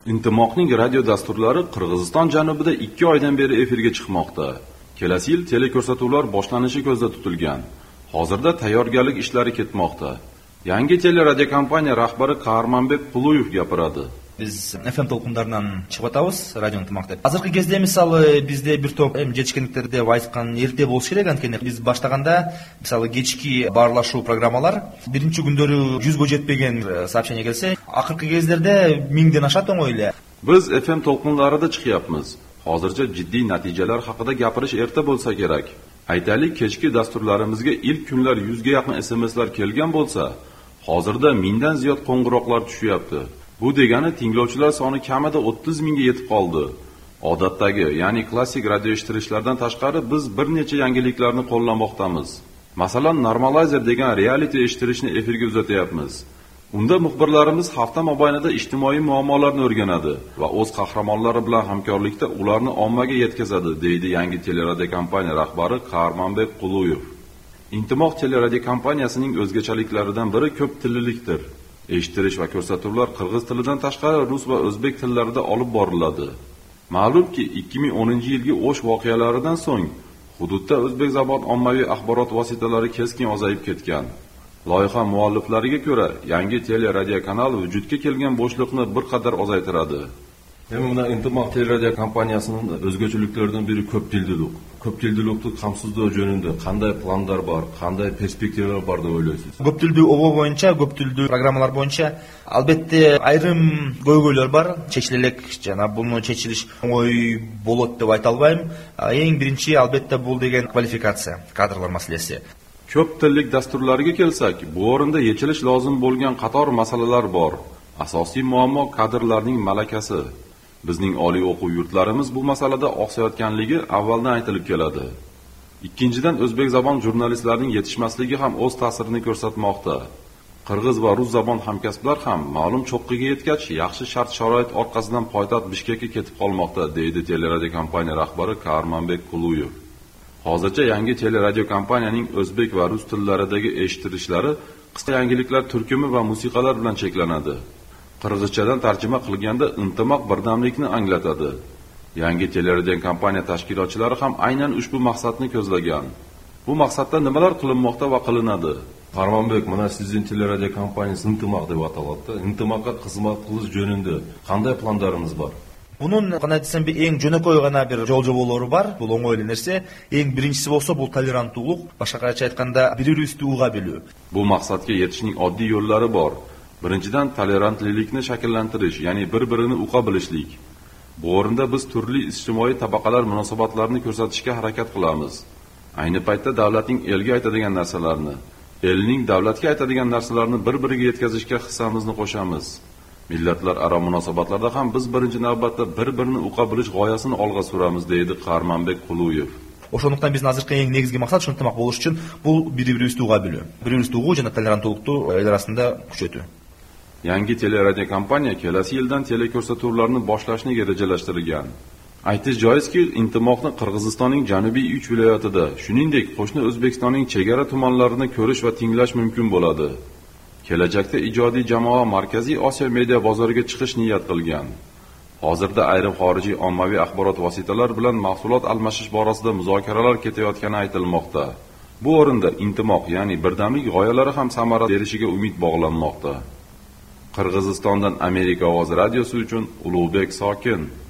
Intomoqning radio dasturlari Qirg'iziston janubida 2 oydan beri efirga chiqmoqda. Kelasi yil teleko'rsatuvlar boshlanishi ko'zda tutilgan. Hozirda tayyorgarlik ishlari ketmoqda. Yangi teleradiokompaniya rahbari Qarmanbek Quluyev gapiradi. Biz FM толкундарынан чыгып атабыз, радионун ынтымакта. Азыркы кезде мисалы бизде бир топ жетишкендиктерде айткан эрте болуш керек, анткени биз баштаганда мисалы кечки баарлашуу программалар биринчи күндөрү 100 жетпеген сообщение келсе, акыркы кездерде 1000ден ашат оңой эле. Biz FM толкунларida chiqyapmiz. Hozircha jiddiy natijalar haqida gapirish erta bo'lsa kerak. Aytaylik, kechki dasturlarimizga ilk kunlar 100 ga yaqin SMSlar kelgan bo'lsa, hozirda 1000 dan ziyod qo'ng'iroqlar tushyapti. Bu degani tinglovchilar soni kamida 30 mingga yetib qoldi. Odatdagi, ya'ni klassik radio eshittirishlardan tashqari biz bir necha yangiliklarni qo'llamoqdamiz. Masalan, Normalizer degan reality eshittirishni efirga uzatyapmiz. Unda muxbirlarimiz hafta mobaynida ijtimoiy muammolarni o'rganadi va o'z qahramonlari bilan hamkorlikda ularni ommaga yetkazadi, deydi yangi teleradiokompaniya rahbari Qarmanbek Quluyev. Intomoq teleradiokompaniyasining o'zgachaliklaridan biri ko'p tillilikdir. Eshittirish va ko'rsatuvlar qirg'iz tilidan tashqari rus va o'zbek tillarida olib boriladi. Ma'lumki, 2010-yilgi O'sh voqealaridan so'ng hududda o'zbek zabon ommaviy axborot vositalari keskin ozayib ketgan. Loyiha mualliflariga ko'ra, yangi teleradiokanal vujudga kelgan bo'shliqni bir qadar ozaytiradi. Bunda Intomoq teleradiokompaniyasining o'zgachiliklardan biri ko'ptildilik. Ko'ptildilikni qamsizloo jönündө qanday planlar bor, qanday perspektivalar bor deb o'ylaysiz? Көптүлдүү обо боюнча, көптүлдүү программалар боюнча албетте айрым көйгөйлөр бар. Чечилелек, жана буну чечилиш оңой болот деп айта албайм. Эң биринчи албетте бул деген квалификация, кадрлар маселеси. Ko'p tillik dasturlarga kelsak, bu o'rinda yechilish lozim bo'lgan qator masalalar bor. Asosiy muammo kadrlarning malakasi. Bizning oliy o'quv yurtlarimiz bu masalada oqsayotganligi avvaldan aytilib keladi. Ikkinchidan, o'zbek zabon jurnalistlarining yetishmasligi ham o'z ta'sirini ko'rsatmoqda. Qirg'iz va rus zabon hamkasblar ham ma'lum cho'qqiga yetgach, yaxshi shart-sharoit orqasidan poytaxt Bishkekka ketib qolmoqda, deydi teleradiokompaniya rahbari Qarmanbek Quluyev. Hozircha yangi teleradiokompaniyaning o'zbek va rus tillaridagi eshittirishlari qisqa yangiliklar turkumi va musiqalar bilan cheklanadi. Qirg'izchadan tarjima qilganda Intomoq birdamlikni anglatadi. Yangi teleradiokompaniya tashkilotchilari ham aynan ushbu maqsadni ko'zlagan. Bu maqsadda nimalar qilinmoqda va qilinadi? Qarmanbek, mana sizning teleradiokompaniyasi Intomoq deb ataladi. Intomoqqa xizmat qilish jönündө qanday planlarimiz bor? Bunun кандай десем, эң жөнөкөй гана бир жол жоболору бар. Бул оңой эле нерсе. Эң биринчиси болсо бул толеранттуулук, башкача айтканда бири-бирибизди уга билүү. Bu maqsadga yetishning oddiy yo'llari bor. Birinchidan, tolerantlilikni shakllantirish, ya'ni bir-birini uqa bilishlik. Bu o'rinda biz turli ijtimoiy tabaqalar munosabatlarini ko'rsatishga harakat qilamiz. Ayni paytda davlatning elga aytadigan narsalarni, elning davlatga aytadigan narsalarni bir-biriga yetkazishga hissamizni qo'shamiz. Millatlar aro munosabatlarda ham biz birinchi navbatda bir-birini uqa bilish g'oyasini olg'a suramiz, deydi Qarmanbek Quluyev. Ошондуктан биздин азыркы эң негизги максат ушул ынтымак болуш үчүн бул бири-бирибизди уга билүү. Бири-бирибизди угуу жана толеранттуулукту эл арасында күчөтүү. Yangi teleradiokompaniya kelasi yildan teleko'rsatuvlarni boshlashni rejalashtirgan. Aytish joizki, Intomoqni Qirg'izistonning janubiy 3 viloyatida, shuningdek qo'shni O'zbekistonning chegara tumanlarini ko'rish va tinglash mumkin bo'ladi. Kelajakda ijodiy jamoa Markaziy Osiyo media bozoriga chiqish niyat qilgan. Hozirda ayrim xorijiy ommaviy axborot vositalari bilan mahsulot almashish borasida muzokaralar ketayotgani aytilmoqda. Bu o'rinda Intomoq, ya'ni birdamlik g'oyalari ham samara berishiga umid bog'lanmoqda. Qirg'izistondan Amerika ovozi radiosi uchun Ulug'bek Sokin.